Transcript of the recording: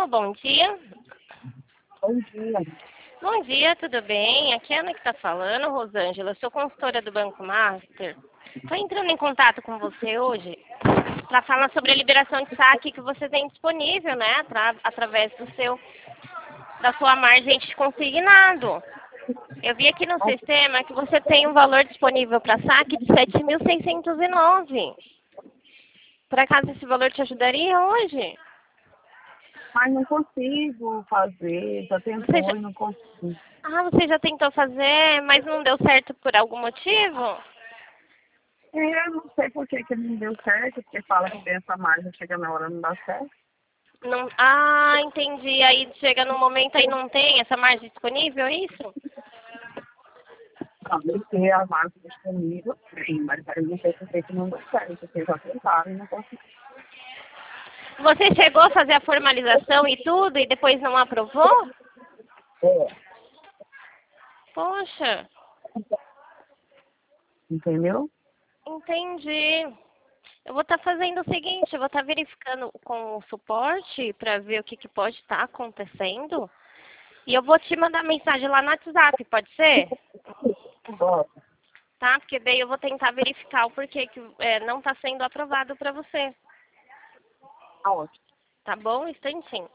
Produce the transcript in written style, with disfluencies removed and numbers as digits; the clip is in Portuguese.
bom dia. Bom dia. Bom dia, tudo bem? Aqui é a Ana que está falando, Rosângela. Eu sou consultora do Banco Master. Estou entrando em contato com você hoje para falar sobre a liberação de saque que você tem disponível, né? Através da sua margem de consignado. Eu vi aqui no sistema que você tem um valor disponível para saque de 7.609. Por acaso esse valor te ajudaria hoje? Mas não consigo fazer, já tentou e não consigo. Você já tentou fazer, mas não deu certo por algum motivo? Eu não sei por que não deu certo, porque fala que tem essa margem, chega na hora não dá certo. Não, entendi. Aí chega no momento aí não tem essa margem disponível, é isso? Não, tem que ter a margem disponível, sim, mas aí não sei por que não deu certo, porque já tentaram e não conseguiram. Você chegou a fazer a formalização e tudo e depois não aprovou? É, Poxa, entendeu? entendi. Eu vou estar fazendo o seguinte, eu vou estar verificando com o suporte para ver o que pode estar acontecendo. E eu vou te mandar mensagem lá no WhatsApp, pode ser? Bom, Tá? Porque daí eu vou tentar verificar o porquê que não está sendo aprovado para você. tá ótimo. Tá bom? Instantinho.